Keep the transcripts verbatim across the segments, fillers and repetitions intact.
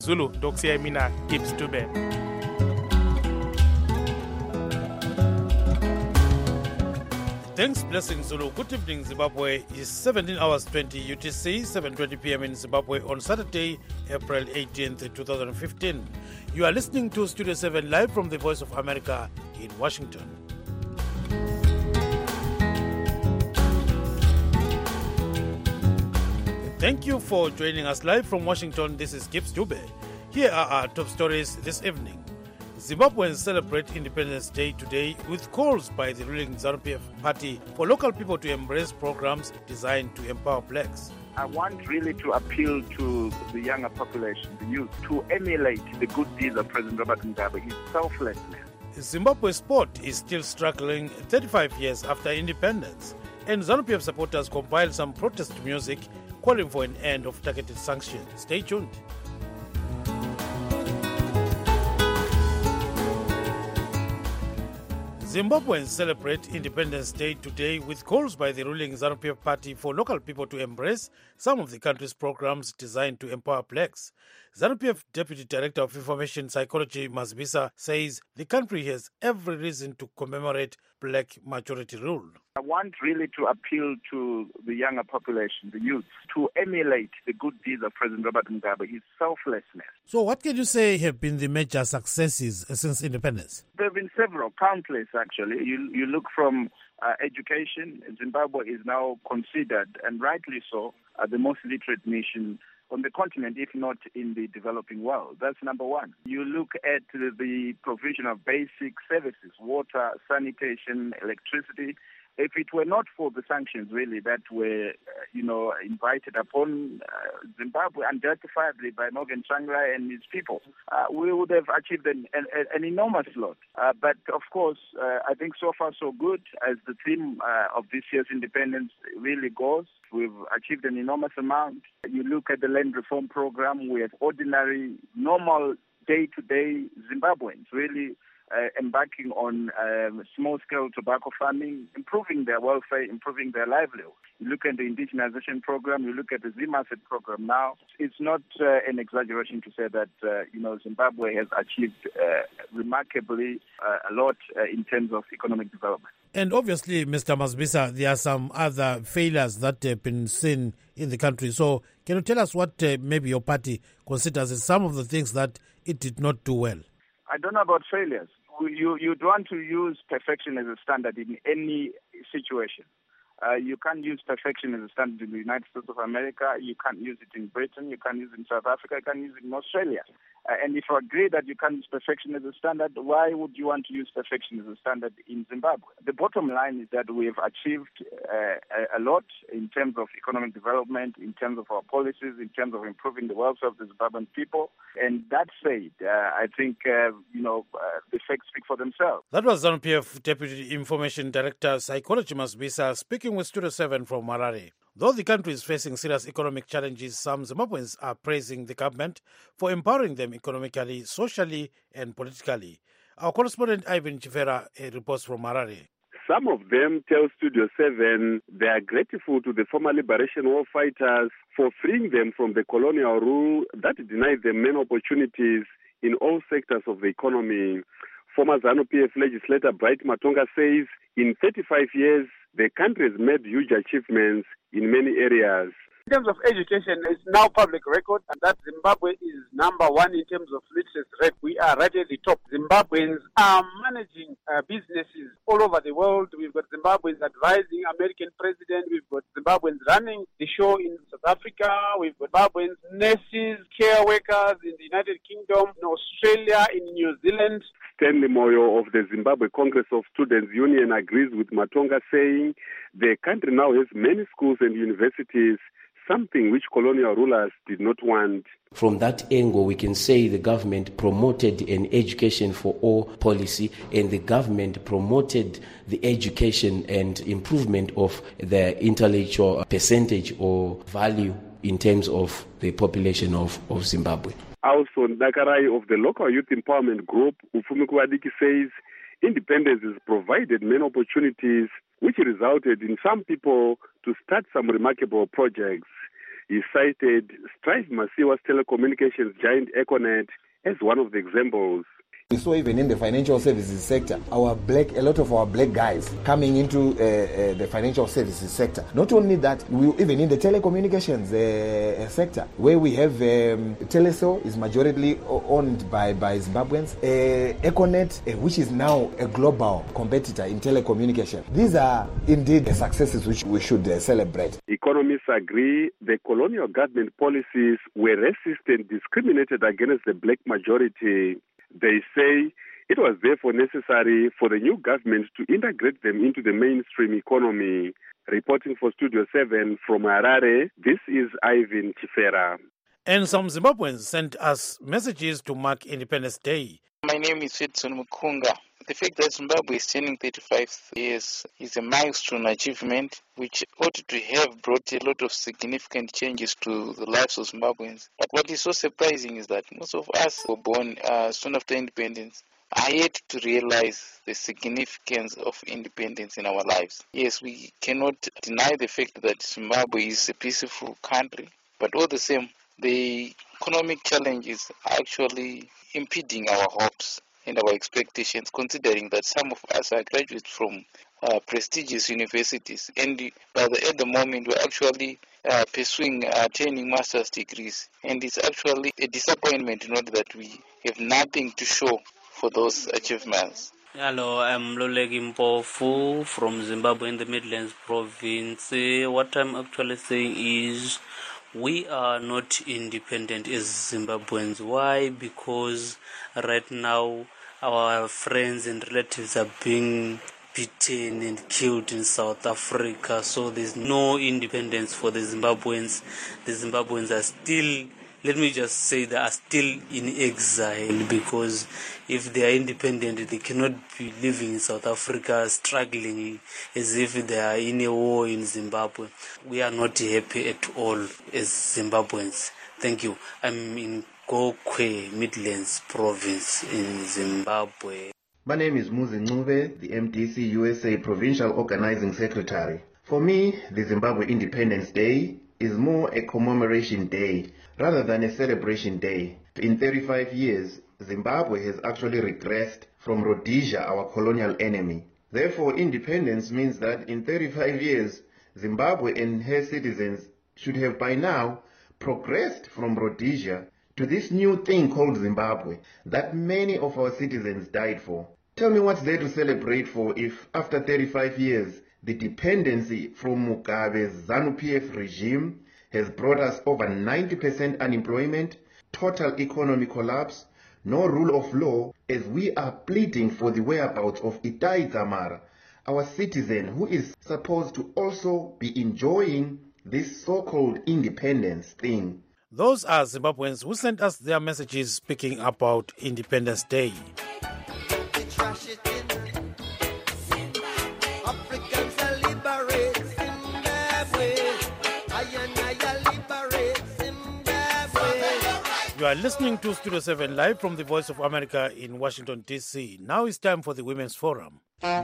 Zulu, Doxia Mina, Gibbs Dube. Thanks, blessing Zulu. Good evening, Zimbabwe. It's seventeen hours twenty U T C, seven twenty p.m. in Zimbabwe on Saturday, April eighteenth, twenty fifteen. You are listening to Studio seven live from the Voice of America in Washington. Thank you for joining us live from Washington. This is Gibbs Dube. Here are our top stories this evening. Zimbabweans celebrate Independence Day today with calls by the ruling ZANU-P F party for local people to embrace programs designed to empower blacks. I want really to appeal to the younger population, the youth, to emulate the good deeds of President Robert Mugabe, his selflessness. Zimbabwe sport is still struggling thirty-five years after independence, and ZANU-P F supporters compiled some protest music calling for an end of targeted sanctions. Stay tuned. Zimbabweans celebrate Independence Day today with calls by the ruling ZANU-P F party for local people to embrace some of the country's programs designed to empower blacks. ZANU-P F Deputy Director of Information Psychology Mazibisa says the country has every reason to commemorate black majority rule. I want really to appeal to the younger population, the youth, to emulate the good deeds of President Robert Mugabe, his selflessness. So what can you say have been the major successes since independence? There have been several, countless actually. You, you look from uh, education. Zimbabwe is now considered, and rightly so, uh, the most literate nation on the continent, if not in the developing world. That's number one. You look at the provision of basic services, water, sanitation, electricity. If it were not for the sanctions, really, that were, uh, you know, invited upon uh, Zimbabwe unjustifiably by Morgan Tsvangirai and his people, uh, we would have achieved an, an, an enormous lot. Uh, but, of course, uh, I think so far so good, as the theme uh, of this year's independence really goes. We've achieved an enormous amount. You look at the land reform program, we have ordinary, normal, day-to-day Zimbabweans really Uh, embarking on um, small-scale tobacco farming, improving their welfare, improving their livelihood. You look at the indigenization program, you look at the ZimAsset program now. It's not uh, an exaggeration to say that, uh, you know, Zimbabwe has achieved uh, remarkably uh, a lot uh, in terms of economic development. And obviously, Mister Mazibisa, there are some other failures that have been seen in the country. So can you tell us what uh, maybe your party considers as some of the things that it did not do well? I don't know about failures. You, you'd want to use perfection as a standard in any situation. Uh, you can't use perfection as a standard in the United States of America. You can't use it in Britain. You can't use it in South Africa. You can't use it in Australia. Uh, and if you agree that you can't use perfection as a standard, why would you want to use perfection as a standard in Zimbabwe? The bottom line is that we have achieved uh, a lot in terms of economic development, in terms of our policies, in terms of improving the welfare of the Zimbabwean people. And that said, uh, I think, uh, you know, uh, the facts speak for themselves. That was ZANU-P F Deputy Information Director, Psychology Mazibisa, speaking with Studio seven from Harare. Though the country is facing serious economic challenges, some Zimbabweans are praising the government for empowering them economically, socially, and politically. Our correspondent Ivan Chifera reports from Harare. Some of them tell Studio seven they are grateful to the former liberation war fighters for freeing them from the colonial rule that denied them many opportunities in all sectors of the economy. Former ZANU-P F legislator Bright Matonga says in thirty-five years, the country has made huge achievements in many areas. In terms of education, it's now public record and that Zimbabwe is number one in terms of literacy rate. We are right at the top. Zimbabweans are managing uh, businesses all over the world. We've got Zimbabweans advising American president. We've got Zimbabweans running the show in South Africa. We've got Zimbabweans, nurses, care workers in the United Kingdom, in Australia, in New Zealand. Stanley Moyo of the Zimbabwe Congress of Students Union agrees with Matonga, saying the country now has many schools and universities, something which colonial rulers did not want. From that angle, we can say the government promoted an education for all policy, and the government promoted the education and improvement of the intellectual percentage or value in terms of the population of, of Zimbabwe. Also, Nakarai of the local youth empowerment group, Ufumi Kuwadiki, says independence has provided many opportunities which resulted in some people to start some remarkable projects. He cited Strive Masiwa's telecommunications giant Econet as one of the examples. We saw even in the financial services sector, our black, a lot of our black guys coming into uh, uh, the financial services sector. Not only that, we even in the telecommunications uh, sector, where we have um, Teleso is majority owned by, by Zimbabweans, uh, Econet, uh, which is now a global competitor in telecommunication. These are indeed the successes which we should uh, celebrate. Economists agree the colonial government policies were racist and discriminated against the black majority. They say it was therefore necessary for the new government to integrate them into the mainstream economy. Reporting for Studio seven from Harare, this is Ivan Chifera. And some Zimbabweans sent us messages to mark Independence Day. My name is Edson Mukunga. The fact that Zimbabwe is turning thirty-five years is a milestone achievement which ought to have brought a lot of significant changes to the lives of Zimbabweans. But what is so surprising is that most of us were born uh, soon after independence are yet to realize the significance of independence in our lives. Yes, we cannot deny the fact that Zimbabwe is a peaceful country, but all the same, the economic challenges are actually impeding our hopes and our expectations, considering that some of us are graduates from uh, prestigious universities, and by the, at the moment we're actually uh, pursuing uh, attaining master's degrees, and it's actually a disappointment to note that we have nothing to show for those achievements. Hello, I'm Lolegi Mpofu from Zimbabwe in the Midlands province. What I'm actually saying is we are not independent as Zimbabweans. Why? Because right now our friends and relatives are being beaten and killed in South Africa. So there's no independence for the Zimbabweans. The Zimbabweans are still, let me just say, they are still in exile, because if they are independent, they cannot be living in South Africa struggling as if they are in a war in Zimbabwe. We are not happy at all as Zimbabweans. Thank you. I'm in Gokwe, Midlands province in Zimbabwe. My name is Muzi Ncube, the M D C U S A Provincial Organizing Secretary. For me, the Zimbabwe Independence Day is more a commemoration day rather than a celebration day. In thirty-five years, Zimbabwe has actually regressed from Rhodesia, our colonial enemy. Therefore, independence means that in thirty-five years, Zimbabwe and her citizens should have by now progressed from Rhodesia to this new thing called Zimbabwe that many of our citizens died for. Tell me what's there to celebrate for if after thirty-five years, the dependency from Mugabe's ZANU-P F regime has brought us over ninety percent unemployment, total economic collapse, no rule of law, as we are pleading for the whereabouts of Itai Dzamara, our citizen who is supposed to also be enjoying this so-called independence thing. Those are Zimbabweans who sent us their messages speaking about Independence Day. You are listening to Studio seven live from the Voice of America in Washington, D C. Now it's time for the Women's Forum.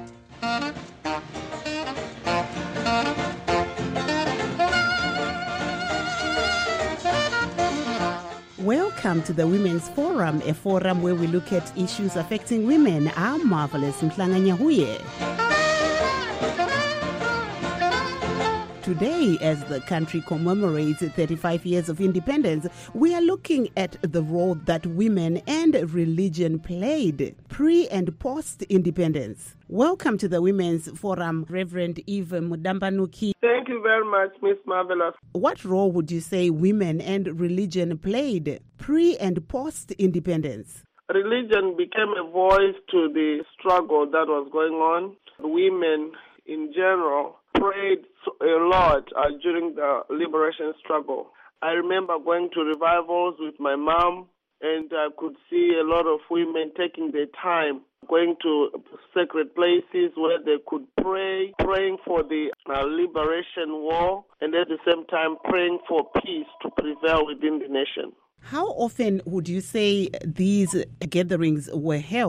Welcome to the Women's Forum, a forum where we look at issues affecting women. I'm Marvelous Mhlanga-Nyahuye. Today, as the country commemorates thirty-five years of independence, we are looking at the role that women and religion played pre- and post-independence. Welcome to the Women's Forum, Reverend Eve Mudambanuki. Thank you very much, Miss Marvelous. What role would you say women and religion played pre- and post-independence? Religion became a voice to the struggle that was going on. Women, in general, prayed a lot uh, during the liberation struggle. I remember going to revivals with my mom, and I could see a lot of women taking their time, going to sacred places where they could pray, praying for the uh, liberation war, and at the same time praying for peace to prevail within the nation. How often would you say these gatherings were held?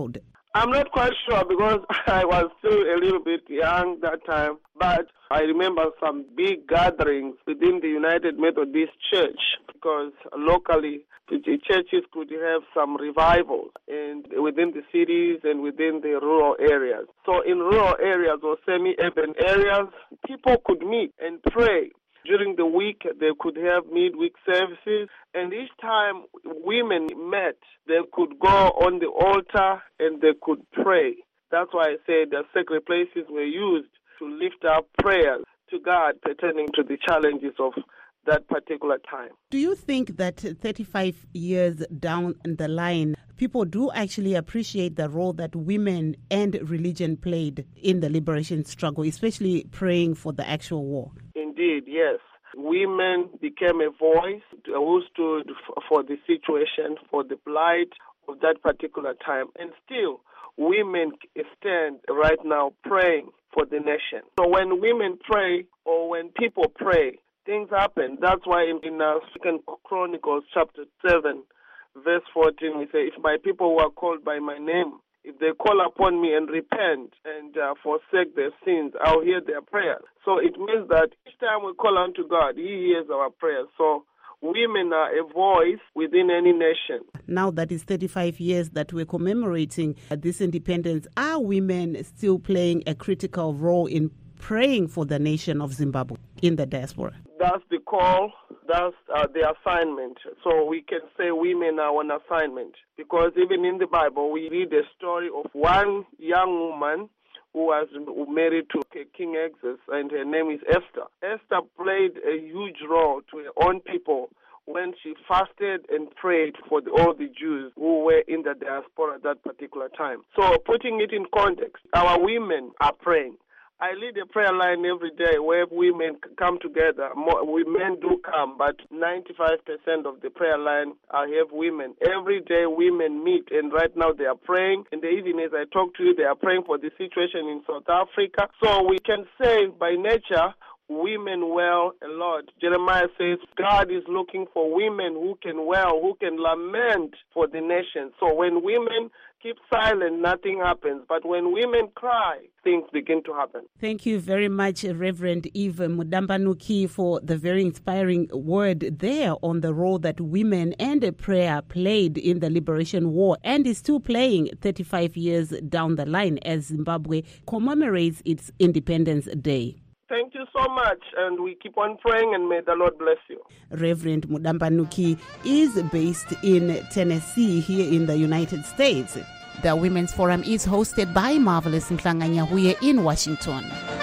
I'm not quite sure because I was still a little bit young that time, but I remember some big gatherings within the United Methodist Church because locally the churches could have some revivals and within the cities and within the rural areas. So in rural areas or semi-urban areas, people could meet and pray. During the week, they could have midweek services, and each time women met, they could go on the altar and they could pray. That's why I said the sacred places were used to lift up prayers to God pertaining to the challenges of that particular time. Do you think that thirty-five years down the line, people do actually appreciate the role that women and religion played in the liberation struggle, especially praying for the actual war? Indeed, yes. Women became a voice who stood for the situation, for the plight of that particular time. And still, women stand right now praying for the nation. So when women pray or when people pray, things happen. That's why in, in uh, Second Chronicles chapter seven, verse fourteen, we say, if my people who are called by my name, if they call upon me and repent and uh, forsake their sins, I'll hear their prayers. So it means that each time we call unto God, He hears our prayers. So women are a voice within any nation. Now that is thirty-five years that we're commemorating this independence, are women still playing a critical role in praying for the nation of Zimbabwe in the diaspora? That's the call. That's uh, the assignment. So we can say women are on assignment because even in the Bible, we read the story of one young woman who was married to King Xerxes, and her name is Esther. Esther played a huge role to her own people when she fasted and prayed for the, all the Jews who were in the diaspora at that particular time. So putting it in context, our women are praying. I lead a prayer line every day where women come together. More, we men do come, but ninety-five percent of the prayer line I have women. Every day women meet, and right now they are praying. And even as I talk to you, they are praying for the situation in South Africa. So we can say by nature, women wail a lot. Jeremiah says God is looking for women who can wail, who can lament for the nation. So when women keep silent, nothing happens. But when women cry, things begin to happen. Thank you very much, Reverend Eve Mudambanuki, for the very inspiring word there on the role that women and prayer played in the liberation war and is still playing thirty-five years down the line as Zimbabwe commemorates its Independence Day. Thank you so much, and we keep on praying, and may the Lord bless you. Reverend Mudambanuki is based in Tennessee, here in the United States. The Women's Forum is hosted by Marvelous Mhlanga-Nyahuye in Washington.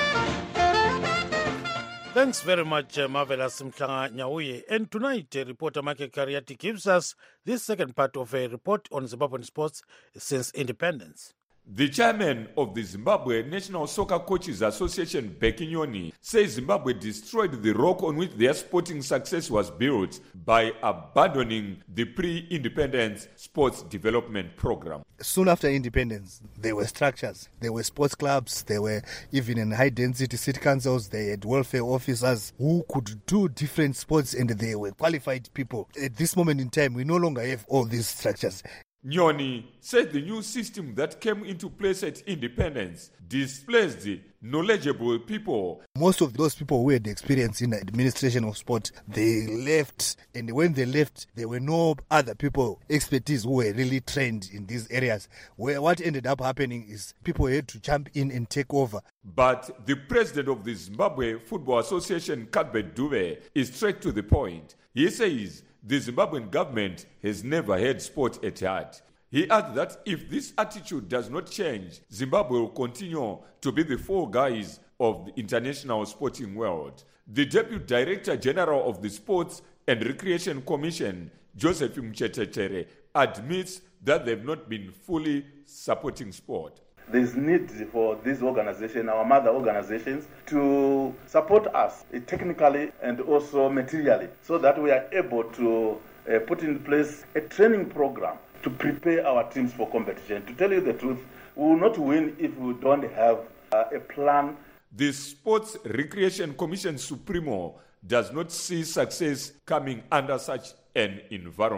Thanks very much, uh, Marvelous Mhlanga-Nyahuye. And tonight, uh, reporter Michael Kariati gives us this second part of a report on Zimbabwean sports since independence. The chairman of the Zimbabwe National Soccer Coaches Association, Bheki Nyoni, says Zimbabwe destroyed the rock on which their sporting success was built by abandoning the pre-independence sports development program. Soon after independence, there were structures. There were sports clubs. There were even in high-density city councils. They had welfare officers who could do different sports, and they were qualified people. At this moment in time, we no longer have all these structures. Nyoni said the new system that came into place at independence displaced knowledgeable people. Most of those people who had experience in administration of sport, they left, and when they left, there were no other people, expertise who were really trained in these areas. Where what ended up happening is people had to jump in and take over. But the president of the Zimbabwe Football Association, Cuthbert Dube, is straight to the point. He says the Zimbabwean government has never had sport at heart. He adds that if this attitude does not change, Zimbabwe will continue to be the fall guys of the international sporting world. The Deputy Director General of the Sports and Recreation Commission, Joseph Mchetetere, admits that they've not been fully supporting sport. There's need for this organization, our mother organizations, to support us technically and also materially so that we are able to uh, put in place a training program to prepare our teams for competition. To tell you the truth, we will not win if we don't have uh, a plan. The Sports Recreation Commission Supremo does not see success coming under such an environment.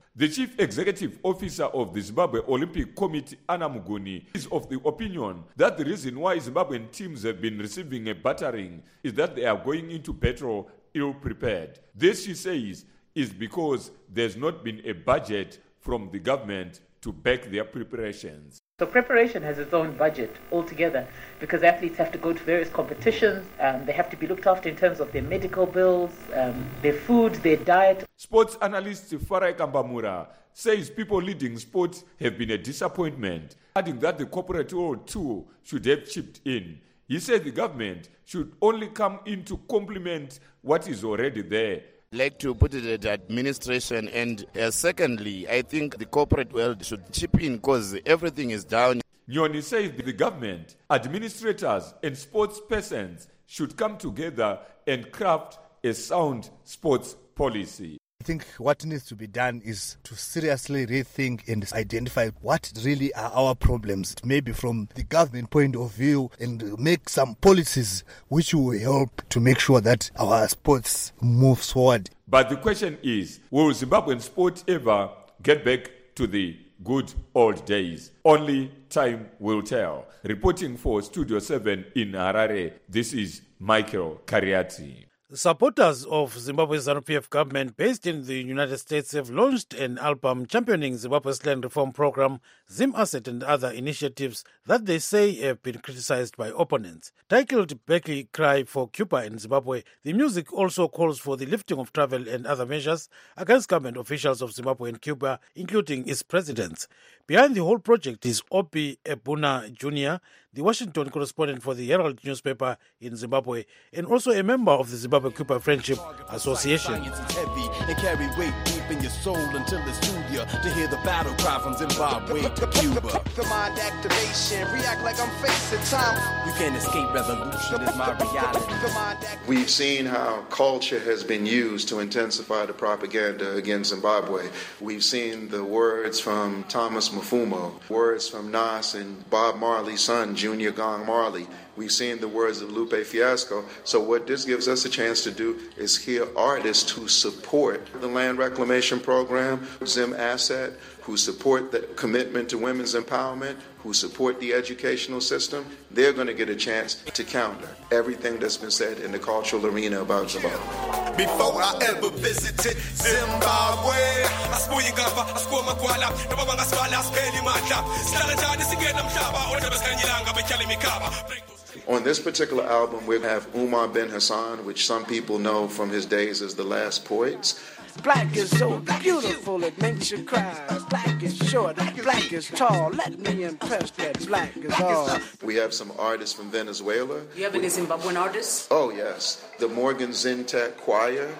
The Chief Executive Officer of the Zimbabwe Olympic Committee, Anna Muguni, is of the opinion that the reason why Zimbabwean teams have been receiving a battering is that they are going into battle ill-prepared. This, she says, is because there's not been a budget from the government to back their preparations. So preparation has its own budget altogether because athletes have to go to various competitions, um, they have to be looked after in terms of their medical bills, um, their food, their diet. Sports analyst Farai Kambamura says people leading sports have been a disappointment, adding that the corporate world too should have chipped in. He said the government should only come in to complement what is already there. Like to put it at administration, and uh, secondly, I think the corporate world should chip in because everything is down. Nyoni says the government, administrators and sports persons should come together and craft a sound sports policy. I think what needs to be done is to seriously rethink and identify what really are our problems, maybe from the government point of view, and make some policies which will help to make sure that our sports moves forward. But the question is, will Zimbabwean sport ever get back to the good old days? Only time will tell. Reporting for Studio seven in Harare, this is Michael Kariati. Supporters of Zimbabwe's ZANU P F government based in the United States have launched an album championing Zimbabwe's land reform program, Zim Asset, and other initiatives that they say have been criticized by opponents. Titled Berkeley Cry for Cuba in Zimbabwe, the music also calls for the lifting of travel and other measures against government officials of Zimbabwe and Cuba, including its presidents. Behind the whole project is Opie Ebuna Junior, the Washington correspondent for the Herald newspaper in Zimbabwe, and also a member of the Zimbabwe-Cuba Friendship Association. And carry weight deep in your soul until it's studio to hear the battle cry from Zimbabwe to Cuba. Command activation, react like I'm facing time. You can't escape revolution, is my reality. We've seen how culture has been used to intensify the propaganda against Zimbabwe. We've seen the words from Thomas Mfumo, words from Nas and Bob Marley's son, Junior Gong Marley. We've seen the words of Lupe Fiasco. So what this gives us a chance to do is hear artists who support the land reclamation program, Zim Asset, who support the commitment to women's empowerment, who support the educational system. They're going to get a chance to counter everything that's been said in the cultural arena about Zimbabwe. Before I ever visited Zimbabwe, I spoil your gaffer, I score my guala, no one has fallen, I spell him at that. Stalajan is again, I'm Shaba, or never scan Yanga, but Kelly Mikaba. On this particular album, we have Umar Ben Hassan, which some people know from his days as the Last Poets. Black is so beautiful, it makes you cry. Black is short, black is tall. Let me impress that black is all. We have some artists from Venezuela. Do you have any Zimbabwean artists? Oh, yes. The Morgan Zintek Choir.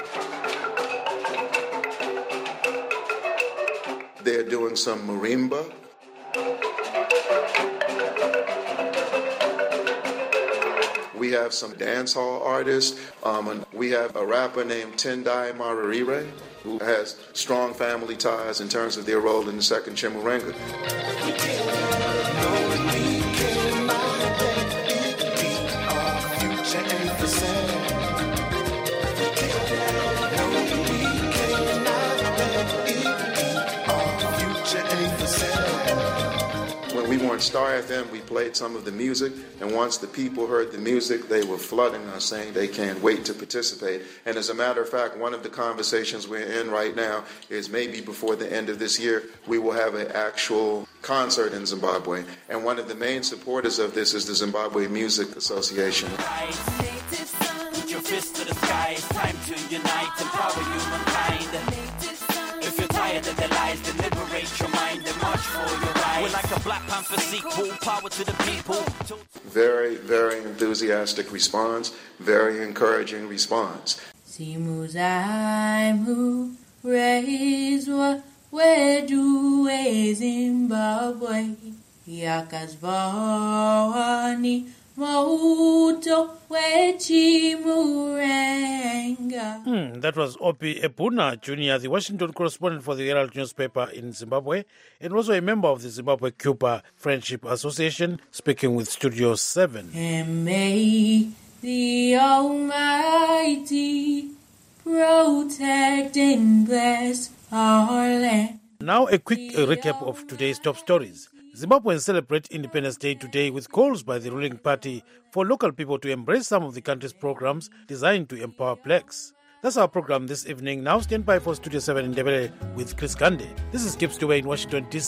They're doing some marimba. We have some dance hall artists. Um, and we have a rapper named Tendai Mararire, who has strong family ties in terms of their role in the Second Chimurenga. We were on Star F M, we played some of the music, and once the people heard the music, they were flooding us saying they can't wait to participate. And as a matter of fact, one of the conversations we're in right now is maybe before the end of this year, we will have an actual concert in Zimbabwe. And one of the main supporters of this is the Zimbabwe Music Association. Put your fist to the sky, it's time to unite, empower humankind. If you're tired of the lies, then liberate your mind and march for your rights. We're like a Black Panther sequel, power to the people. Very, very enthusiastic response, very encouraging response. Simuzaimu reizwa wedu Zimbabwe yakazvawani mauto wechimurenga. Hmm, that was Opie Ebuna Junior, the Washington correspondent for the Herald newspaper in Zimbabwe, and also a member of the Zimbabwe-Cuba Friendship Association, speaking with Studio seven. And may the Almighty protect and bless our land. Now a quick uh, recap of today's top stories. Zimbabweans celebrate Independence Day today with calls by the ruling party for local people to embrace some of the country's programs designed to empower blacks. That's our program this evening. Now stand by for Studio seven in Ndebele with Chris Gande. This is Gibbs Dewey in Washington, D C